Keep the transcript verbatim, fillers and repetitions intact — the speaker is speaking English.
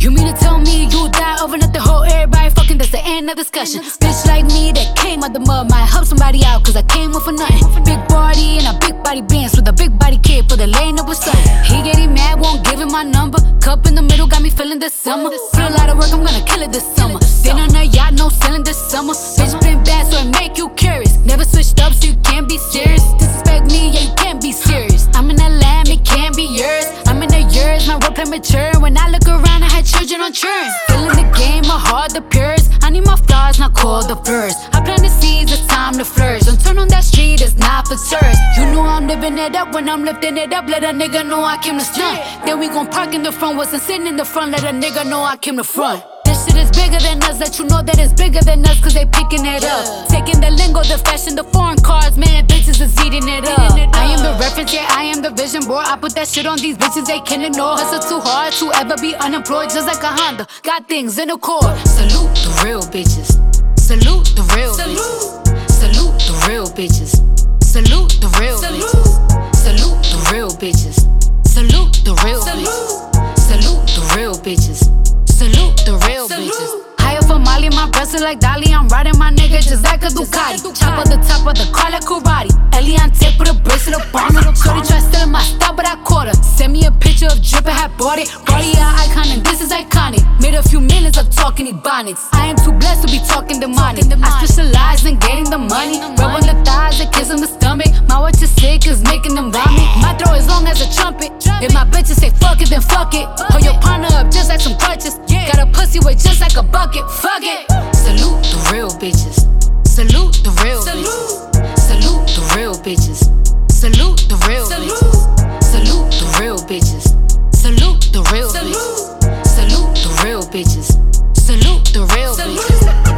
You mean to tell me you die over nothing? Whole everybody fucking, that's the end of discussion. Bitch like me that came out the mud might help somebody out, cause I came up for nothing. Big body and a big body Benz with a big body kid for the lane up with something. He getting mad, won't give him my number. Cup in the middle got me feeling this summer. Put a lot of work, I'm gonna kill it this summer. Been on a yacht, no sailing this summer. Bitch been bad, so it make you curious. Never switched up, so you can't be serious. Disrespect me, yeah, you can't be serious. I'm in that land, it can't be yours. I'm in the yours, my role play mature. When I look around, I had children on churn. Feeling the game, my heart the purest. I need my flowers, not call the first. I plant the seeds, it's time to flourish. Don't turn on that street, it's not for tourists. You know I'm living it up when I'm lifting it up. Let a nigga know I came to stunt. Then we gon' park in the front, wasn't sitting in the front. Let a nigga know I came to front. This shit is bigger than us, let you know that it's bigger than us, cause they picking it up. Taking the lingo, the fashion, the foreign cars, man, bitches is eating it up. I am the reference, yeah, I am the vision board. I put that shit on these bitches, they can't ignore. Hustle too hard to ever be unemployed, just like a Honda. Got things in the core. Salute the real bitches. Salute the real bitches. Salute the real bitches. Salute the real bitches. Salute the real bitches. Salute the real bitches. Salute the real bitches. Salute the real bitches. High up for Molly, my breasts are like Dolly. I'm riding my nigga just like a Ducati. Chop on the top of the car like karate. Eliante put a bracelet up on me. Shorty try stealing my style, but I caught her. Send me a picture of drip and had bought it. Body an icon and this is iconic. Made a few millions of talking ebonics. I am too blessed to be talking demonic. I specialize in getting the money. Rub on the thighs and kiss on the stomach. My watch is sick, is making them vomit. My throat is long as a trumpet. If my bitches say fuck it, then fuck it. Hold your partner up just like some crutches. Got a pussy weight just like a bucket. Fuck it. Salute the real bitches. Salute the real bitches. Salute the real bitches. Salute the real bitches. Salute the real bitches. Salute the real bitches. Salute the real bitches. Salute the real bitches.